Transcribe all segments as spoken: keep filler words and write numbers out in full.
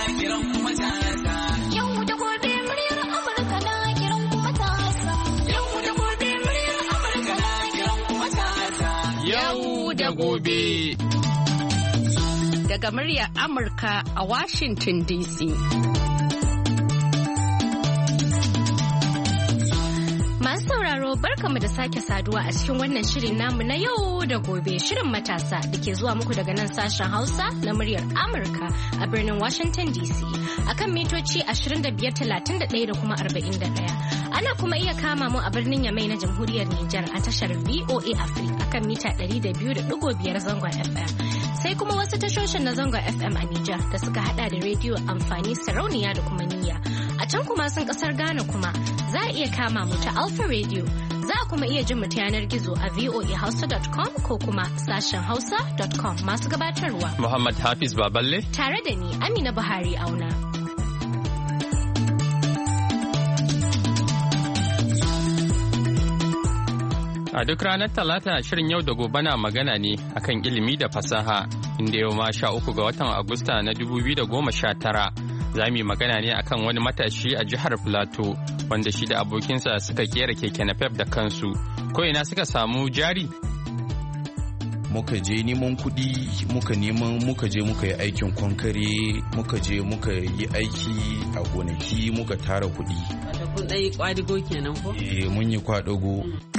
kiran kuma matasa. Yau da gobe muryar Amurka na kiran kuma matasa. Yau da gobe muryar Amurka na kiran kuma matasa. Yau da gobe. Daga muryar Amurka a Washington D C. Masu sauraro barkamu da sake saduwa a cikin wannan shirin namu na yau da gobe, shirin matasa da ke zuwa muku daga nan sashen Hausa na muryar Amurka a birnin Washington D C akan mitoci ashirin da biyar, talatin da ɗaya da kuma arba'in da ɗaya. Ana kuma iya kama mu a birnin Yamai na Jamhuriyar Nijar a tashar V O A Africa akan mita ɗari da biyu da ɗigo biyar zangon F M. Sai kuma wasu tashoshin na zangon F M a Nijar da suka hada da rediyo amfani sarauniya da kuma niyya. A can kuma sun kasar Ghana kuma za a iya kama mu ta Alpha Radio. Za a kuma iya jin mu ta yanar gizo a voa hausa dot com ko kuma sashen hausa dot com. Masu gabatarwa Muhammad Hafiz Baballe tare da ni Amina Buhari Auna. A duk ranar Talata shirin yau da gobe na magana ne akan ilimi da fasaha, inda yau ma sha uku ga watan Agusta na dubu biyu da goma sha tara. Za mu yi magana ne akan wani matashi a jihar Plateau wanda shi da abokinsa suka kera keke napep da kansu. Ko ina suka samu jari? Muka je neman kuɗi, muka neman muka je muka yi aikin kwankare, muka je muka yi aiki a gonaki, muka tara kuɗi. Wato kun ɗan yi kwadago kenan ko? Eh, mun yi kwadago.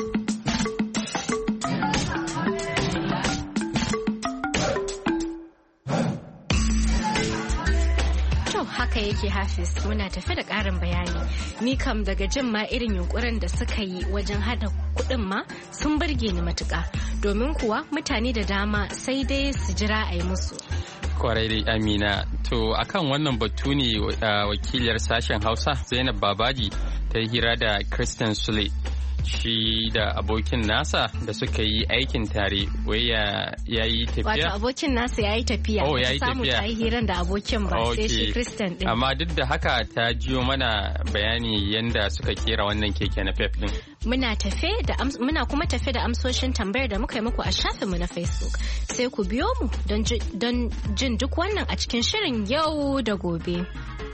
Haka yake Hafiz, muna tafi da ƙarin bayani. Ni kam daga jin ma irin yunkurin da suka yi wajen hada kuɗin ma sun burge ni matuƙa. Domin kuwa mutane da dama sai dai su jira a yi musu. Kwarai dai Amina, to akan wannan batu ne wakiliyar sashen Hausa Zainab Babaji ta yi hira da Christian Sule. Shi da abokin nasa da suka yi aikin tare, wai ya yi tafiya? Wato abokin nasa ya yi tafiya. Oh, ya yi tafiya. Samu ta yi hiran da abokin ba, sai shi Christian din. Amma duk da haka ta jiyo mana bayani yanda suka kera wannan keke na pep din. Muna tafe da muna kuma tafe da amsoshin tambayar da muka yi muku a shafinmu na Facebook. Sai ku biyo mu don jin duk wannan a cikin shirin yau da gobe.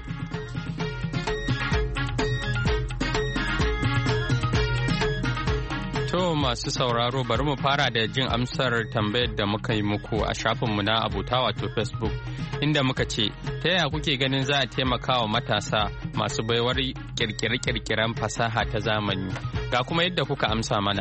To masu sauraro bari mu fara da jin amsar tambayar da muka yi muku a shafinmu na abota wato Facebook, inda muka ce ta yaya kuke ganin za a taimaka wa matasa masu baiwar kirkire-kirkiren fasaha ta zamani, ga kuma yadda kuka amsa mana.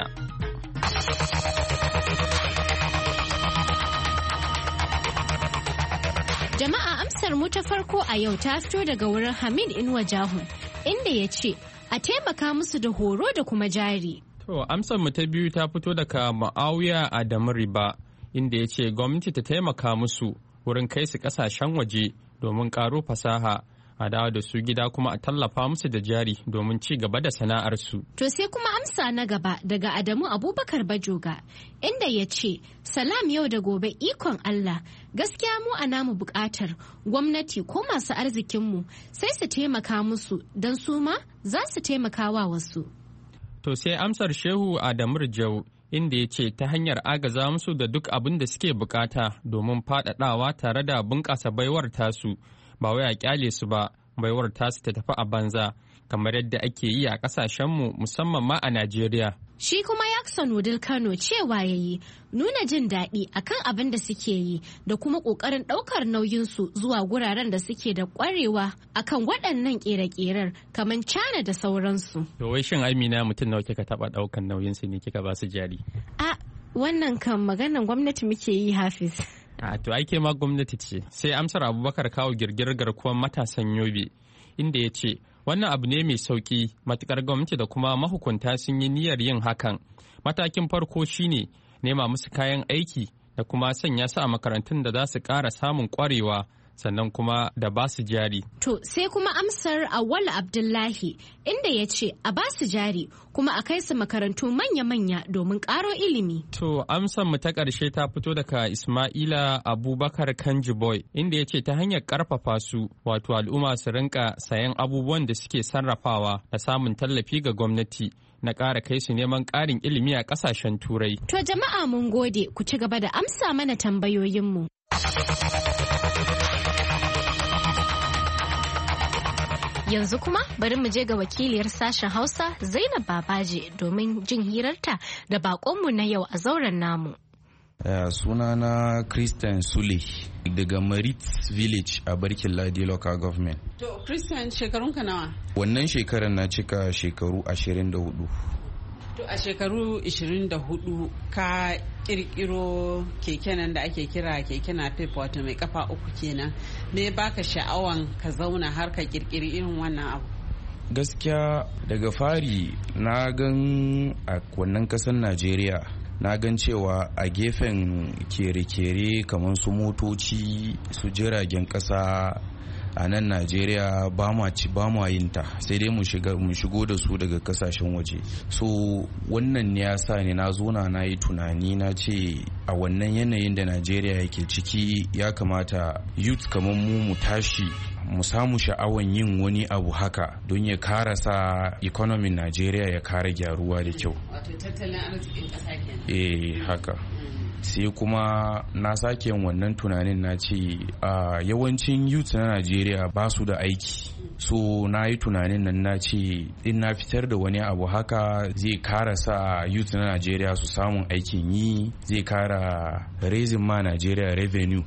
Jama'a amsar mu ta farko a yau ta fito daga wurin Hamid Inuwa Jahu, inda ya ce a taimaka musu da horo da kuma jari. To, amsar mu ta biyu ta fito daga Ma'awiya Adamu Riba, inda ya ce gwamnati ta taimaka musu wurin kai su kasashen waje domin karo fasaha, a dawo da su gida kuma a tallafa musu da jari domin ci gaba da sana'arsu. To sai kuma amsa na gaba daga Adamu Abubakar Bajoga, inda ya ce salam yau da gobe ikon Allah, gaskiya mu a namu bukatar gwamnati ko masu arzikinmu sai su taimaka musu don su ma za su taimaka wa wasu. To sai amsar Shehu Adamu Rijau, inda ya ce ta hanyar agaza musu da duk abin da suke bukata domin faɗaɗawa tare da bunƙasa baiwar tasu, ba wai a ƙyale su ba, baiwar tasu ta tafi a banza, kamar yadda ake yi a ƙasashenmu musamman ma a Najeriya. Shi kuma Yakson Wudil Kano cewa ya yi nuna jin daɗi akan abin da suke yi da kuma ƙoƙarin ɗaukar nauyinsu zuwa guraren da suke da ƙwarewa akan waɗannan ƙere-ƙerar kamar China da sauransu. To wai shin Amina mutum nawa kika taɓa ɗaukar nauyinsu ne kika ba su jari? A wannan kan maganan gwamnati muke yi Hafiz. A to aike ma gwamnati ce. Sai amsar Abubakar kawo girgirar garkuwar matasan Yobe, inda ya ce wannan abu ne mai sauki matukar gwamnati da kuma mahukunta sun yi niyyar yin hakan. Matakin farko shine nema musu kayan aiki da kuma sanya su a makarantun da za su ƙara samun ƙwarewa, sannan kuma da ba su jari. To sai kuma amsar Awwal Abdullahi, inda ya ce a ba su jari kuma a kai su makarantu manya-manya domin ƙaro ilimi. To amsar mu ta ƙarshe ta fito daga Ismaila Abubakar Kanjiboy, inda ya ce ta hanyar ƙarfafa su, wato al'umma su rinka sayan abubuwan da suke sarrafawa da samun tallafi ga gwamnati na ƙara kai su neman ƙarin ilimi a ƙasashen Turai. To jama'a mun gode, ku ci gaba da amsa mana tambayoyinmu. Yanzu kuma bari mu je ga wakiliyar sashen Hausa Zainab Babaje domin jin hirarta da bakonmu na yau a zauren namu. Uh, sunana Christian Sule daga Marit Village a Barkin Ladi Local Government. To Christian, shekarunka nawa? Wannan shekarar na cika shekaru ashirin da hudu. To a shekaru ashirin da hudu ka kirkiro keke nan da ake kira keke napep wato mai kafa uku kenan. Me baka sha'awan ka zauna har ka kirkiri irin wannan abu? Gaskiya daga fari na gan a wannan kasar Najeriya na gan cewa a gefen kere-kere kamar su motoci su jiragen kasa a nan Najeriya ba ma ci ba ma yin ta sai dai mu shiga mu shigo da su daga kasashen waje. So wannan ne ya sa ni na zo na na yi tunani na ce a wannan yanayin da Najeriya yake ciki ya kamata youth kamar mu mu tashi mu samu sha'awan yin wani abu haka don ya karasa economy Najeriya ya kara gyaruwa da kyau. Wato tattalin arzikin kasa kenan. Eh haka. Sai kuma na sake yin wannan tunanin na ce a yawancin youth na Najeriya ba su da aiki. So na yi tunanin nan na ce in na fitar da wani abu haka zai kara sa youth na Najeriya su samun aikin yi, zai kara raising ma Najeriya revenue.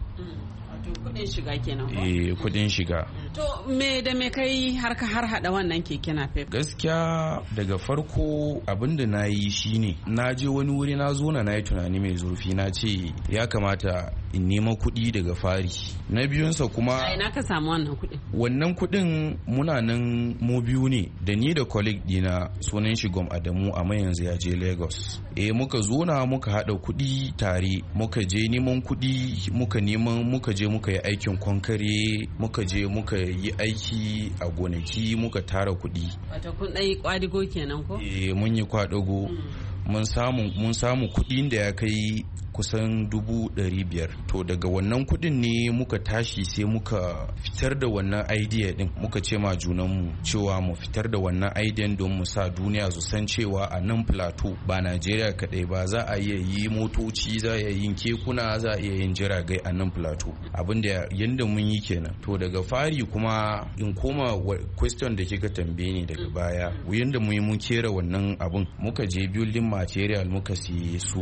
Kudin shiga kenan ko? Eh kudin shiga. To me da me kai har ka har hada wannan keke napep? Gaskiya daga farko abinda na yi shine na je wani wuri na zo na yi tunani mai zurfi na ce ya kamata in nema kuɗi daga fari. Na biyunsa kuma a ina ka samu wannan kuɗin? Wannan kuɗin muna nan mu biyu ne da ni da colleague dina sunan shi Gom Adamu amma yanzu ya je Lagos. Eh muka zo na muka hada kuɗi tare muka je neman kuɗi muka neman muka je muka yi aikin kwankare muka je muka yi aiki a gonaki muka tara kuɗi. Wato kun ɗai kwadigo kenan ko? Eh mun yi kwadago. Mun samu mun samu kuɗin da ya kai kusan dubu ɗari biyar. To daga wannan kuɗin ne muka tashi sai muka fitar da wannan idea din muka ce ma junanmu cewa mu fitar da wannan idea don mu sa duniya su san cewa a nan plateau ba Najeriya kaɗai ba za a iya yi motoci za a iya yin kekuna za a iya yin jiragai a nan plateau abinda yanda mun yi kenan. To daga fari kuma in koma question da kika tambaye ni daga baya yanda mun yi mun kera wannan abun muka je building material muka siye su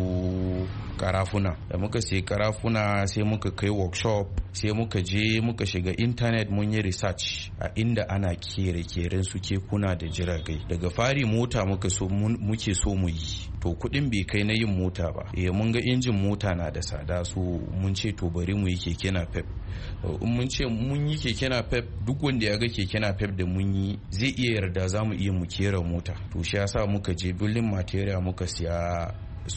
karafuna da muka siye karafuna sai muka kai workshop sai muka je muka shiga internet mun yi research a inda ana kere keren su kekuna da jiragai. Daga fari mota muka so muke so mu yi to kudin bai kai na yin mota ba. Eh mun ga injin mota na da tsada so mun ce to bari mu yi keke napep. In mun ce mun yi keke napep duk wanda ya ga keke napep da mun yi zai iya yarda za mu iya mu kera mota. To shi yasa muka je building material muka siya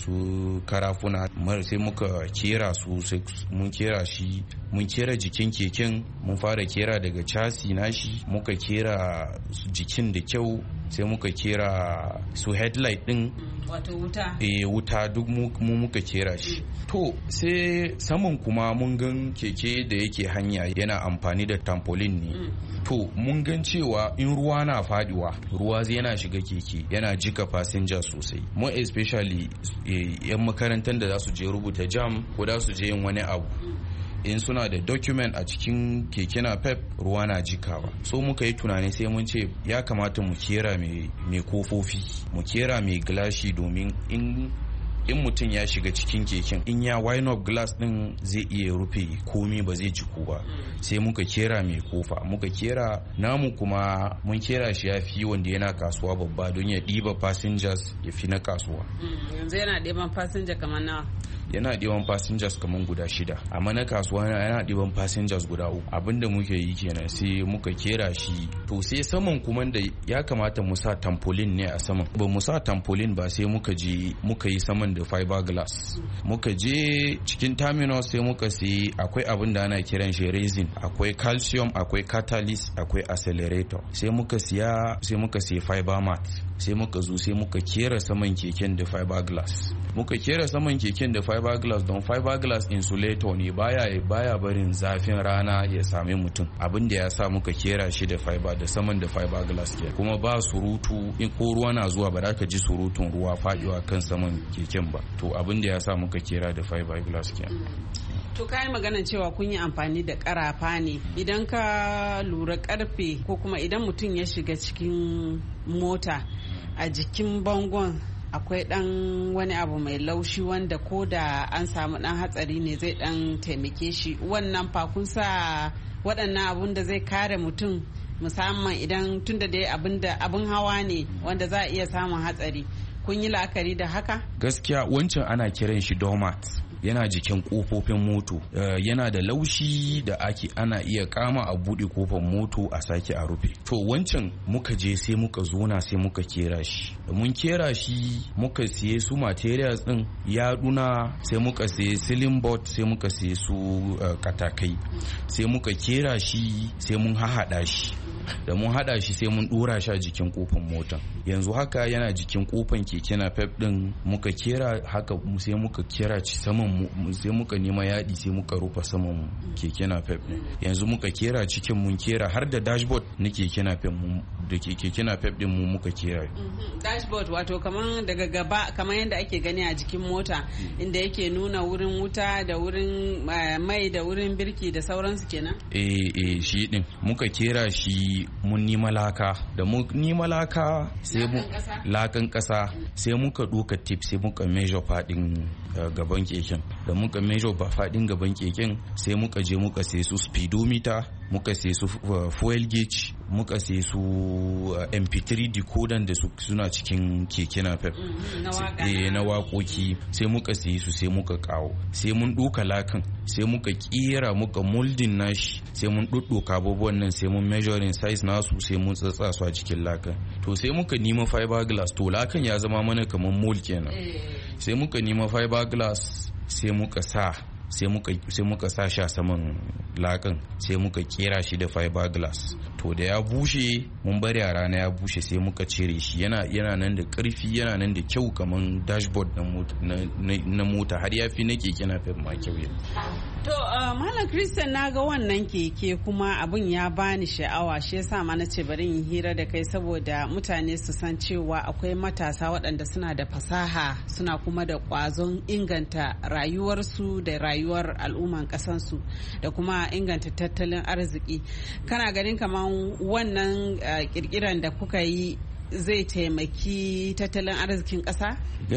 su karafuna sai muka kera su sai mun kera shi mun kera jikin keken mun fara kera daga chassis nashi muka kera jikin da kyau sai muka kera su headlight din wato wuta eh wuta duk mu muka kera shi. To sai saman kuma mun gan keke da yake hanya yana amfani da trampoline ne. To mun gan cewa in ruwa na fadiwa ruwa zai yana shiga keke yana jika passenger sosai mu especially yan makarantar da za su je rubuta jam ko da su je yin wani abu in suna da document a cikin keke napep ruwa na jikawa. So muka yi tunani sai mun ce ya kamata mu kera mai kofofi mu kera mai gilashi domin in in mutum ya shiga cikin keken in ya wind up glass din zai iya rufe komi ba zai jiku ba. Sai muka kera mai kofa muka kera namu kuma mun kera shi ya fi wanda yana kasuwa babba don ya ɗiba passengers ya fi na kasuwa. Yanzu yana ɗiban passenger kamar nawa? Yana ɗiban passengers kamar guda shida amma na kasuwa yana ɗiban passengers guda uku. Abinda muke yi kenan sai muka kera shi. To sai saman kuma da ya kamata mu sa trampoline ne a saman ba mu sa trampoline ba sai muka je muka yi saman da fiberglass. Muka je cikin terminal sai muka sai akwai abin da ana kiran shi resin akwai calcium akwai catalyst akwai accelerator sai muka siya sai muka sai fiber mat sai muka zo sai muka kera saman keken da fiberglass. Muka kera saman keken da fiberglass don fiberglass insulator ne baya baya barin zafin rana ya same mutum abin da ya sa muka kera shi da fiber da saman da fiberglass ke kuma ba surutu in ko ruwa na zuwa ba za ka ji surutun ruwa faɗiwa kan saman keken ba. To abin da ya sa muka kera da fiberglass ke. To kayi maganan cewa kun yi amfani da karafa ne, idan ka lura karfe ko kuma idan mutum ya shiga cikin mota a jikin bangon akwai dan wani abu mai laushi wanda ko da an samu dan hatsari ne zai dan taimake shi, wannan fa kun sa waɗannan abun da zai kare mutum musamman idan tunda dai abin hawa ne wanda za a iya samun hatsari, kun yi la'akari da haka? Gaskiya wancan ana kiran shi domat, yana jikin kofofin moto, uh, yana da laushi da ake ana iya kama a buɗe kofar moto a sake a rufe. To wancan muka je sai muka zona sai muka kera shi, da mun kera shi muka siye su materials din yaduna, sai muka siye ceiling board, sai muka siye su uh, katakai, sai muka kera shi sai mun hahada shi, da mun hada shi sai mun dora shi a jikin kofar mota. Yanzu haka yana jikin kofan keke napep din muka kera haka, sai muka kera ci saman sai muka nema yadi sai muka rufa saman keke napep din. Yanzu muka kera cikin mun kera har da dashboard na keke napep mu da keke napep din mu muka kera. Dashboard wato kaman daga gaba kaman yadda ake gani a jikin mota inda yake nuna wurin wuta da wurin mai da wurin birki da sauransu kenan. Eh eh shi din muka kera shi mun nima laka, da mun nima laka sai mu lakan kasa sai muka doka tip sai muka measure fadin gaban keken, da muka measure fadin gaban keken sai muka je muka sai su speedometer, muka sai su fuel gauge, muka sai su M P three decoder da suna cikin keke napep na waƙoƙi, sai muka sai su sai muka kawo, sai mun doka lakan sai muka kera muka molding nashi, sai mun dudduka abubuwan nan sai mun measuring size nasu sai mun tsatsa su a cikin lakan. To sai muka nima fiberglass, to lakan ya zama mana kamar mold kenan, sai muka nima fiberglass sai muka sa sai muka sai muka sa shi a saman lakan, sai muka kera shi da fiberglass. To da ya bushe mun bari a rana ya bushe sai muka cire shi, yana yana nan da karfi, yana nan da kyau kaman dashboard na mota na mota, har ya fi na keke napep ma kyau. To uh, Malam Christian, na ga wannan keke kuma abun ya bani sha'awa, shi yasa ma na ce bari in hira da kai saboda mutane su san cewa akwai matasa waɗanda suna da fasaha, suna kuma da ƙwazon inganta rayuwarsu da rayuwar al'umman ƙasansu da kuma inganta tattalin arziki. Kana ganin kamar wannan uh, kirkiran da kuka yi zai taimaki tattalin arzikin ƙasa?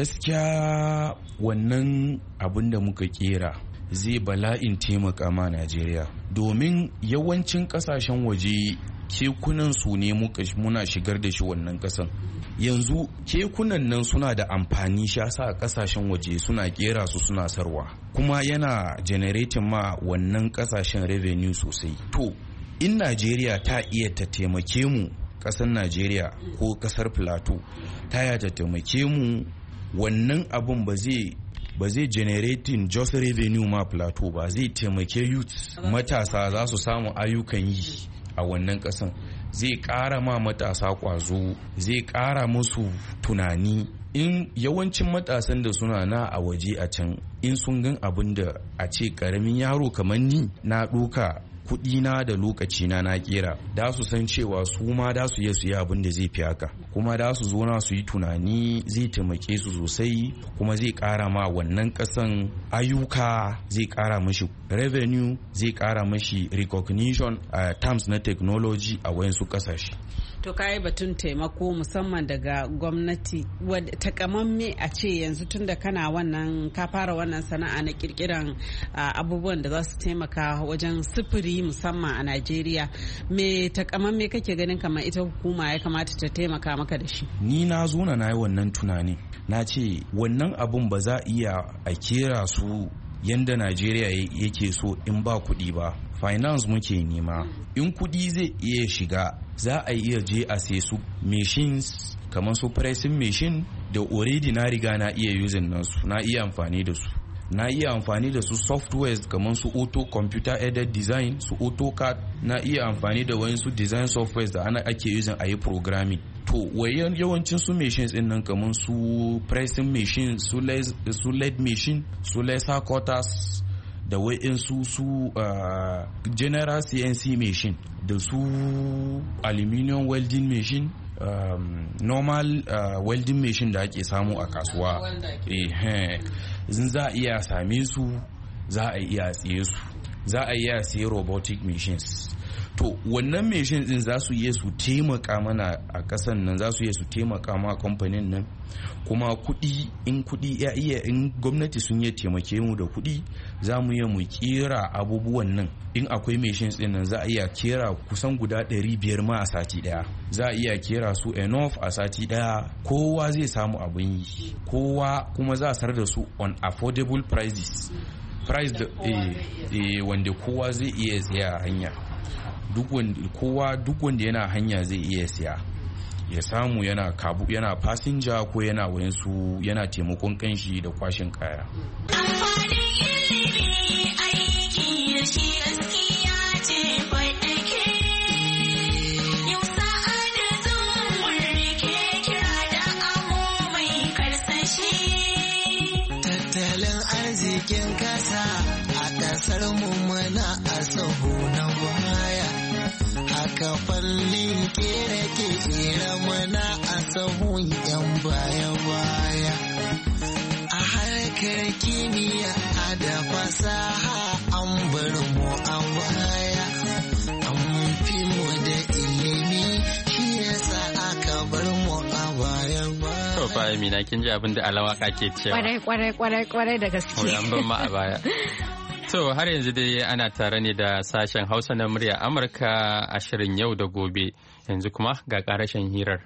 Gaskiya wannan abin da muka kera zai bala'in taimaka ma Najeriya, domin yawancin kasashen waje kekunan su ne muna shigar da shi wannan kasan. Yanzu kekunan nan suna da amfani, shi yasa kasashen waje suna kera su suna sarwa, kuma yana generating ma wannan kasashen revenue sosai. To in Najeriya ta iya ta taimake mu, kasar Najeriya ko kasar Plateau ta iya ta taimake mu, wannan abun ba zai ba zai generating just revenue ma Plateau ba, zai taimake youth, matasa za su samu ayyukan yi a wannan kasan, zai ƙara ma matasa ƙwazo, zai ƙara musu tunani. In yawancin matasan da suna na a waje a can, in sun gan abin da a ce ƙaramin yaro kamar ni na ɗoka kuɗina da lokacina na kera, da su san cewa su ma da su iya su yi abin da zai fi haka, kuma da su zo na su yi tunani, zai taimake su sosai, kuma zai ƙara ma wannan ƙasan ayyuka, zai ƙara mashi revenue, zai ƙara mashi recognition a uh, terms na technology a wayansu ƙasashe. To kayi batun taimako musamman daga gwamnati, takamamme a ce yanzu tun da kana wannan ka fara wannan sana'a na kirkiran uh, abubuwan da za su taimaka wajen sufuri musamman a Najeriya, me takamamme kake ganin kamar ita hukuma ya kamata ta taimaka maka da shi? Ni na zo na yi wannan tunani, na ce wannan abun ba za iya a kera su yanda Najeriya yake so in ba kuɗi ba. Finance muke nema, in kuɗi zai iya shiga za a iya je a sai su machines kamar su pressing machine da already na riga na iya using nasu, na iya amfani da su. Na iya amfani da su softwares kamar su auto computer aided design, su AutoCAD, na iya amfani da wayansu design softwares da ana ake using a yi programming. To wayan yawancin su machines din nan kamar su pressing machine, su lead machine, su laser cutters, da wayansu su uh, general C N C machine, da su aluminium welding machine, um, normal uh, welding machine da ake samu a kasuwa. Eh, zin za a iya same su za a iya tsaye su, za a iya tsaye robotic machines. To wannan machines din za su iya su taimaka mana a kasan nan, za su iya su taimaka ma kamfanin nan, kuma kuɗi in kuɗi ya iya in gwamnati sun iya taimake mu da kuɗi za mu iya mu kera abubuwan nan. In akwai machines din nan za a iya kera kusan guda ɗari biyar ma a sati ɗaya, za a iya kera su enough a sati ɗaya, kowa zai samu abin yi, kowa kuma za a sar da su on affordable prices, price da eh, eh, wanda kowa zai iya tsaya a hanya, duk wanda kowa duk wanda yana hanya zai iya siya ya samu, yana kabu yana fasinja ko yana wayansu yana taimakon kanshi da kwashin kaya. Tattalin arzikin kasa a kasar mu muna a sahu na baya, haka fannin kere kere muna a sahun yan baya baya, a harkar kimiyya da fasaha an bar mu a baya, an fi mu da ilimi shi yasa aka bar mu a baya baya. To fa Amina kin ji abin da alawaka ke cewa. Kwarai kwarai kwarai kwarai da gaske. An ban ma a baya. To har yanzu dai ana tare ne da sashen Hausa na murya Amurka a shirin yau da gobe. Yanzu kuma ga karashen hirar.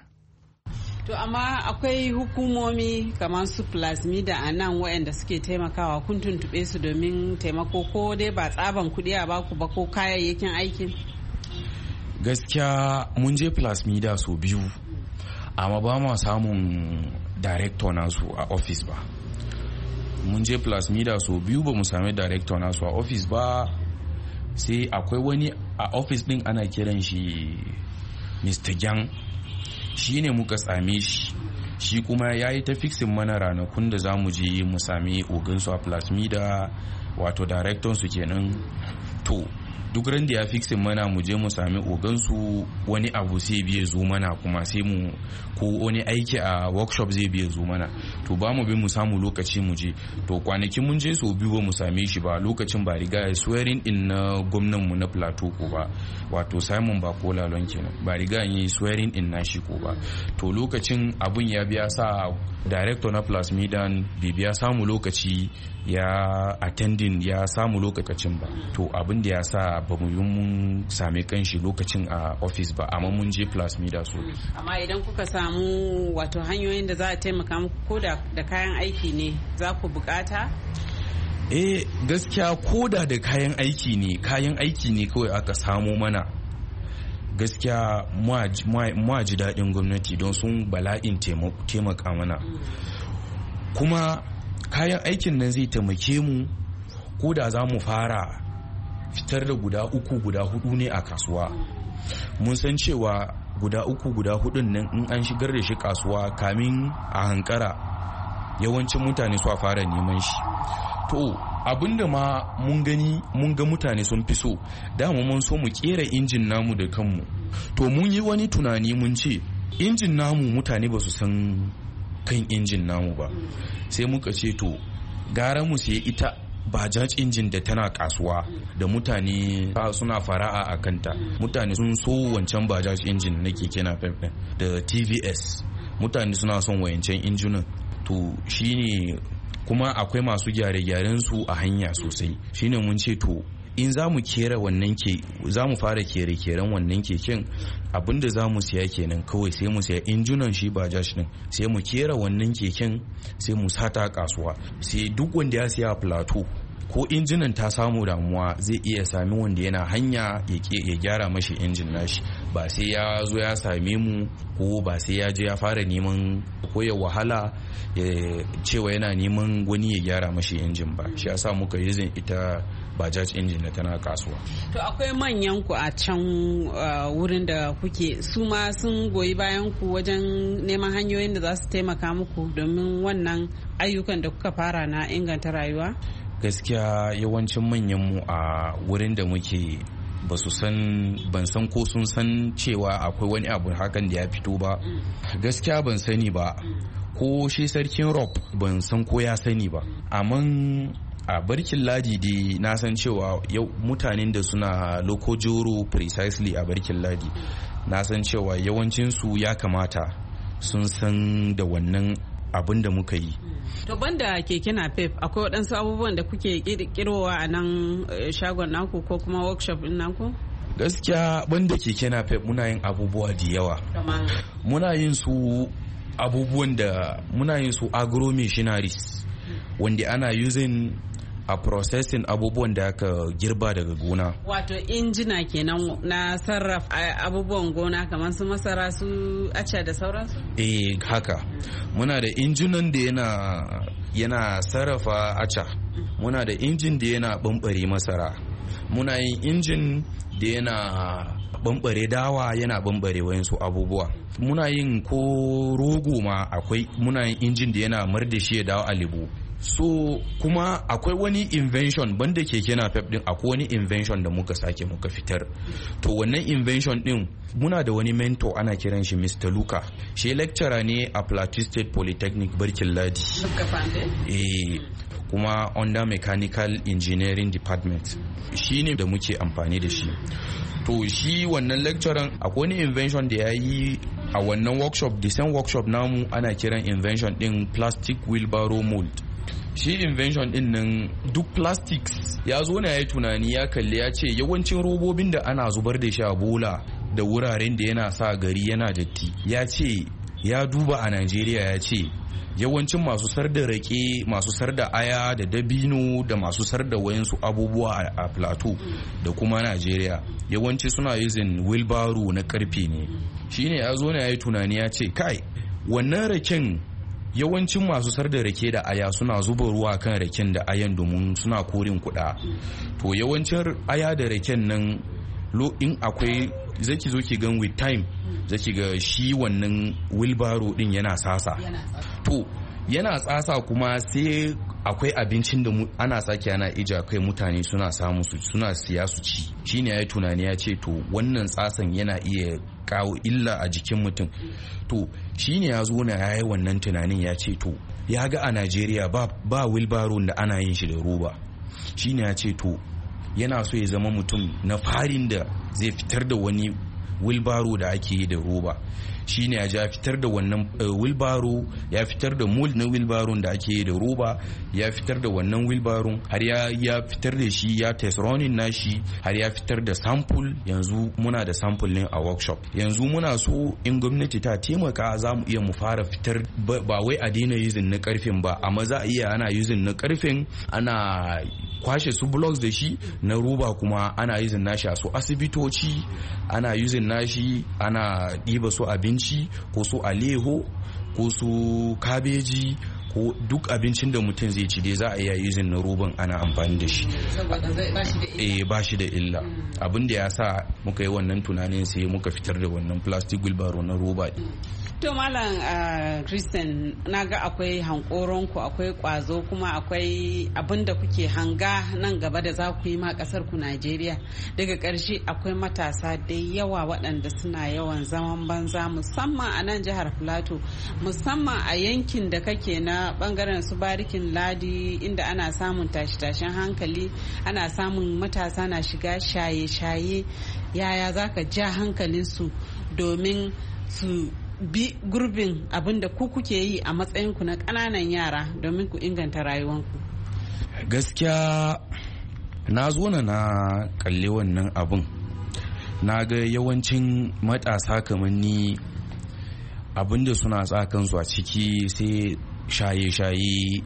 To amma akwai hukumomi kamar su Plasmida a nan waɗanda suke taimakawa, kun tuntuɓe su domin taimako ko dai ba tsaban kuɗi a baku ba ko kayayyakin aikin? Gaskiya mun je Plasmida sau biyu, amma ba ma samun director nasu a office ba. Mun je Plasmida sau biyu ba mu sami director nasu a office ba, sai akwai wani a office din ana kiran shi Mister Gang, shi ne muka same shi, shi kuma ya yi ta fixin mana ranakun da za mu je mu sami ogansu a Plasmida, wato director su kenan. To duk ran da ya fixin mana mu je mu sami ogansu, wani abu sai biye zo mana, kuma sai mu ko wani aiki a workshop zai biye zo mana, to ba mu bi mu samu lokaci mu je. To kwanakin mun je sau biyu ba mu same shi ba, lokacin ba riga ya swearing in na gwamnan mu na Plateau ko ba, wato Simon Bakola Lon kenan, ba riga yi swearing in na shi ko ba. To lokacin abun ya biya sa director na Plasmida bai biya samu lokaci ya attending ya samu lokacin ba, to abin da ya sa ba mu yi mun same kanshi lokacin a office ba, amma mun je Plasmida so. Amma idan kuka samu wato hanyoyin da za a taimaka muku ko da kayan aiki ne za ku bukata? Eh gaskiya koda da kayan aiki ne, kayan aiki ne kawai aka samo mana, gaskiya mu ji daɗin gwamnati don sun bala'in taimaka mana, kuma kayan aikin nan zai taimake mu ko da za mu fara fitar da guda uku guda hudu ne a kasuwa. Mun san cewa guda uku guda hudun nan in an shigar da shi kasuwa kamin a hankara yawancin mutane su fara neman shi. To abinda ma mun gani mun ga mutane sun fi so, dama mun so mu kera injin namu da kanmu. To mun yi wani tunani mun ce injin namu mutane ba su san kan injin namu ba, sai muka ce to gara mu sai ita bajaj injin da tana kasuwa da mutane suna fara'a a kanta. Mutane sun so wancan bajaj injin na keke napep da T V S, mutane suna son wayancan injunan. To shine kuma akwai masu gyare-gyaren su a hanya sosai, shine mun ce to in za mu kera wannan ke za mu fara kere-keren wannan keken, abinda za mu siya kenan kawai, sai mu siya injunan shi bajaj din, sai mu kera wannan keken sai mu sata kasuwa, sai duk wanda ya siya Plateau ko injinan ta samu damuwa zai iya sami wanda yana hanya ya gyara mashi injin nashi, ba sai ya zo ya same mu ko ba sai ya je ya fara neman ko ya wahala ya cewa yana neman wani ya gyara mashi injin ba. Shi yasa muka yi zin ita bajaj injin da tana kasuwa. To akwai manyan ku a can wurin da kuke, su ma sun goyi bayan ku wajen neman hanyoyin da za su taimaka muku domin wannan ayyukan da kuka fara na inganta rayuwa? Gaskiya yawancin manyanmu a wurin da muke ba su san, ban san ko sun san cewa akwai wani abu hakan da ya fito ba. Gaskiya ban sani ba, ko shi sarkin rob ban san ko ya sani ba, amma a barkin ladi dai na san cewa yau mutanen da suna lokojoro precisely a barkin ladi na san cewa yawancinsu ya kamata sun san da wannan abin da muka yi. To banda keke napep akwai waɗansu abubuwan da kuke kirkirowa a nan shagon naku ko kuma workshop ɗin naku? Gaskiya banda keke napep muna yin abubuwa da yawa. Muna yin su abubuwan da muna yin su agro machineries wanda ana using a processing abubuwan da aka girba daga gona. Wato injina kenan na sarrafa abubuwan gona kamar su masara su aca da sauransu? Eh haka. Muna da injinan da yana yana sarrafa aca. Muna da injin da yana bambare masara. Muna yin injin da yana bambare dawa, yana bambare wayansu abubuwa. Muna yin ko rogo ma akwai, muna yin injin da yana mar da shi ya dawo alibu. So kuma akwai wani invention banda keke napep din, akwai wani invention da muka sake muka fitar. To wannan invention din muna da wani mentor ana kiran shi Mister Luka. Shi lecturer ne a Plateau State Polytechnic Barkin Ladi. Eh kuma under mechanical engineering department. Shi ne da muke amfani da shi. To shi wannan lecturer akwai wani invention da ya yi a wannan workshop, the same workshop namu ana kiran invention din plastic wheelbarrow mold. Shi invention din nan duk plastics ya zo na ya yi tunani ya kalli ya ce yawancin robobin da ana zubar da shi a bola da wuraren da yana sa gari yana datti, ya ce ya duba a Najeriya ya ce yawancin masu sar da rake, masu sar da aya da dabino da masu sar da wayansu abubuwa a plateau da kuma Najeriya yawanci suna using wheelbarrow na karfe ne. Shine ya zo na ya yi tunani ya ce kai wannan raken yawancin masu sar da rake da aya suna zuba ruwa kan raken da ayan domin suna korin kuɗa. To yawancin aya da raken nan lo in akwai zaki zo ki gan with time zaki ga shi wannan wheelbarrow din yana sasa. To yana tsasa kuma sai akwai abincin da ana sake ana ija kai mutane suna samu su suna siya su ci. Shine ya yi tunani ya ce to wannan tsasan yana iya kawo illa a jikin mutum. To shine ya zo na yayi wannan tunanin ya ce to ya ga a Najeriya ba ba wheelbarrow da ana yin shi da roba. Shine ya ce to yana so ya zama mutum na farin da zai fitar da wani wheelbarrow da ake yi da roba. Shine ya ja fitar da wannan wheelbarrow, ya fitar da mold na wheelbarrow da ake yi da roba, ya fitar da wannan wheelbarrow har ya ya fitar da shi ya test running nashi har ya fitar da sample. Yanzu muna da sample ne a workshop. Yanzu muna so in gwamnati ta taimaka za mu iya mu fara fitar ba wai a daina using na karfin ba, amma za a iya ana using na karfin ana kwashe su blocks da shi, na roba kuma ana using nashi a su asibitoci, ana using nashi ana ɗiba su abinci ko su aleho ko su kabeji ko duk abincin da mutum zai ci dai za a iya using na roban ana amfani da shi. Eh ba shi da illa. Abin da ya sa muka yi wannan tunanin sai muka fitar da wannan plastic wheelbarrow na roba. To Malam uh, Christian, na ga akwai hankoronku, akwai kwazo, kuma akwai abin da kuke hanga nan gaba da za ku yi ma kasar ku Najeriya. Daga ƙarshe akwai matasa da yawa waɗanda suna yawan zaman banza musamman a nan jihar Plateau, musamman a yankin da kake na bangaren su barikin ladi inda ana samun tashi-tashin hankali, ana samun matasa na shiga shaye-shaye. Yaya za ka ja hankalinsu domin su bi gurbin abin da ku kuke yi a matsayinku na ƙananan yara domin ku inganta rayuwanku? Gaskiya na zo na na kalle wannan abin, na ga yawancin matasa kamar ni abin da suna tsakansu a ciki sai shaye-shaye,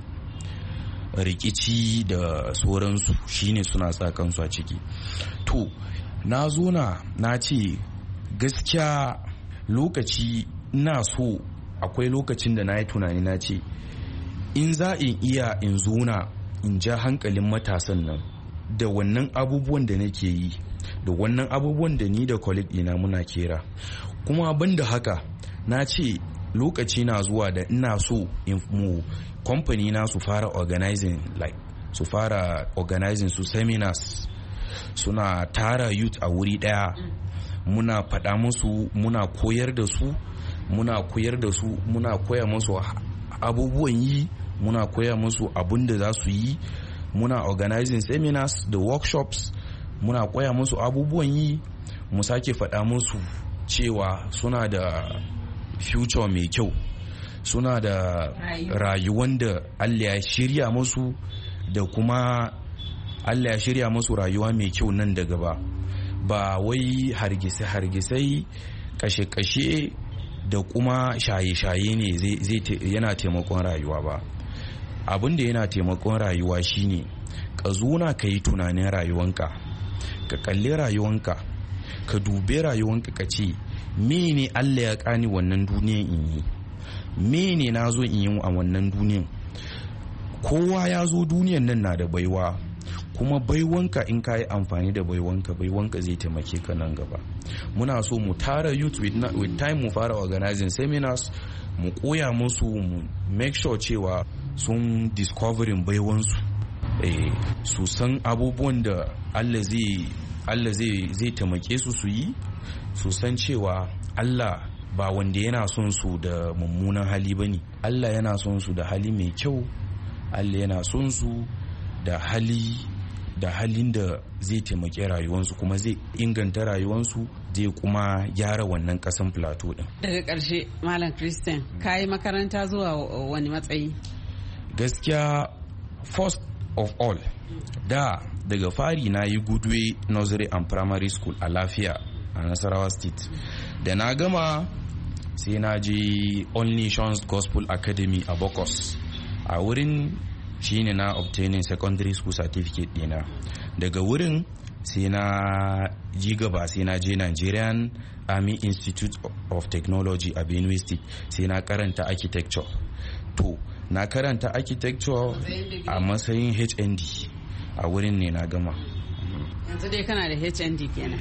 rikici da sauransu shine suna tsakansu a ciki. To na zo na na ce gaskiya lokaci ina so, akwai lokacin da na yi tunani na ce in za in iya in zona in ja hankalin matasan nan da wannan abubuwan da nake yi, da wannan abubuwan da ni da colleague ina muna kera. Kuma banda haka na ce lokaci na zuwa da ina so in mu company na su fara organizing like su fara organizing su seminars, suna tara youth a wuri daya, muna faɗa musu, muna koyar da su muna koyar da su muna koya musu abubuwan yi, muna koya musu abin da za su yi muna organizing seminars da workshops, muna koya musu abubuwan yi, mu sake faɗa musu cewa suna da future mai kyau, suna da rayuwan da Allah ya shirya musu, da kuma Allah ya shirya musu rayuwa mai kyau nan da gaba. Ba wai hargise-hargisai, kashe-kashe da kuma shaye-shaye ne zai yana taimakon rayuwa ba. Abin da yana taimakon rayuwa shine ka zuna ka yi tunanin rayuwanka, ka kalli rayuwanka, ka dube rayuwanka, ka ce mene Allah ya kani wannan duniyan in yi, mene na zo in yi a wannan duniyan. Kowa ya zo duniyan nan na da baiwa, kuma baiwanka in ka yi amfani da baiwanka, baiwanka zai taimake ka nan gaba. Muna so mu tara youth with, with time, mu fara organizing seminars, mu koya musu, mu make sure cewa sun discovering baiwansu, eh, su san abubuwan da Allah zai Allah zai zai taimake su su yi, su san cewa Allah ba wanda yana son su da mummunan hali bane. Allah yana son su da hali mai kyau, Allah yana son su da hali da halin da zai taimake rayuwarsu, kuma zai inganta rayuwarsu, zai kuma gyara wannan kasan plateau din. Daga ƙarshe Malam Christian, ka yi makaranta zuwa wani matsayi? Gaskiya first of all, da daga fari na yi Goodway Nursery and Primary School a Lafiya a Nasarawa State. Da na gama sai na je All Nations Gospel Academy a Bokos. A wurin shine na obtaining secondary school certificate dina. Daga wurin sai na ji gaba, sai na je Nigerian Army Institute of Technology a Benue State, sai na karanta architecture. To na karanta architecture a matsayin H N D. A wurin ne na gama. Yanzu dai kana da H N D kenan?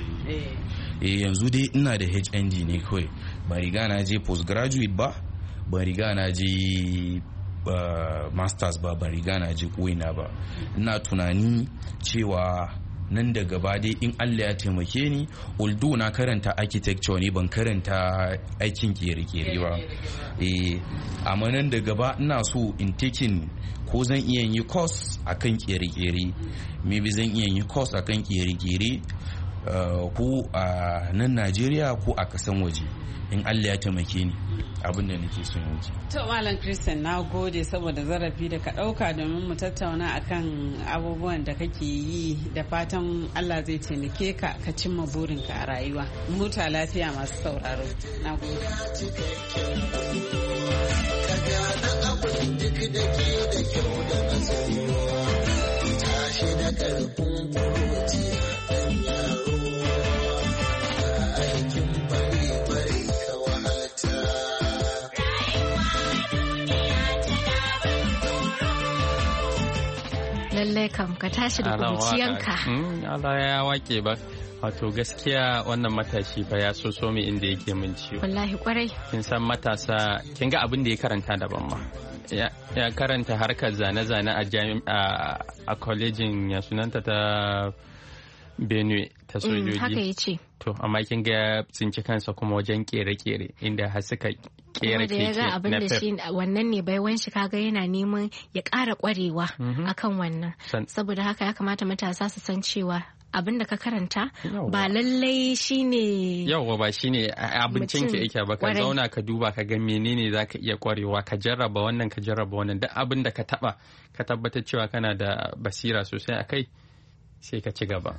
Eh, yanzu dai ina da H N D ne kawai. Ban riga na je postgraduate ba, ban riga na je Uh, masters ba, ban riga na je ko'ina ba. Ina tunani cewa nan da gaba dai in Allah ya taimake ni, although na karanta architecture ne, ban karanta aikin kere-kere ba, eh, amma nan da gaba ina so in taking ko zan iya yi course akan kere-kere, maybe zan iya yi course akan kere-kere uh, ko a nan Najeriya ko a kasan waje, in Allah ya taimake ni, abin da nake son yanki. To Malam Christian, na gode saboda zarafi da ka dauka domin mu tattauna akan abubuwan da kake yi, da fatan Allah zai taimake ka ka cimma burinka a rayuwa. Muta lafiya masu sauraro. Na gode. Tashi da karfin lallai kam ka tashi da kuruciyanka. Allah ya wake ba. Wato gaskiya wannan matashi fa ya so so mai inda yake min ciwo. Wallahi kwarai. Kin san matasa, kin ga abin da ya karanta daban ma. Ya, ya karanta harkar zane-zane a jami'a a kwalejin ya sunanta ta Benue ta sojoji. Haka ya ce. To amma kin ga tsinci kansa kuma wajen kere-kere inda har suka kera keke. Kuma da ya ga abin da shi wannan ne baiwan shi, kaga yana neman ya ƙara ƙwarewa akan wannan. Saboda haka ya kamata matasa su san cewa abin da ka karanta ba lallai shine yawwa ba shine abincin ka yake ba. Ka zauna ka duba ka ga menene zaka iya ƙwarewa, ka jarraba wannan ka jarraba wannan, duk abin da ka taba ka tabbatar cewa kana da basira sosai akai, sai ka ci gaba.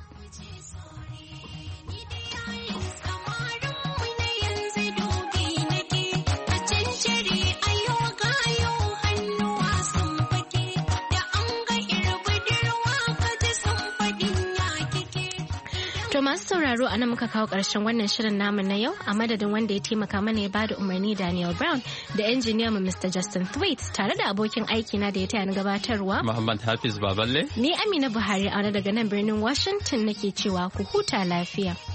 To masu sauraro a nan muka kawo ƙarshen wannan shirin namu na yau, a madadin wanda ya taimaka mana ya bada umarni Daniel Brown da injiniya mu Mister Justin Thwaite, tare da abokin aiki na da ya taya ni gabatarwa Muhammad Hafiz Baballe. Ni Amina Buhari a daga nan birnin Washington nake cewa ku huta lafiya.